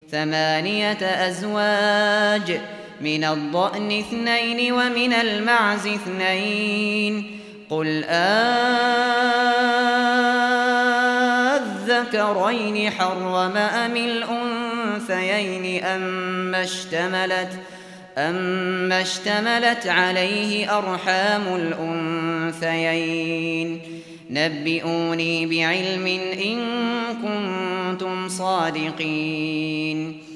8 أزواج، من الضأن 2 ومن المعز 2، قل أذكرين حرم أم الأنثيين أما اشتملت عليه أرحام الأنثيين، نبئوني بعلم إن كنتم صادقين.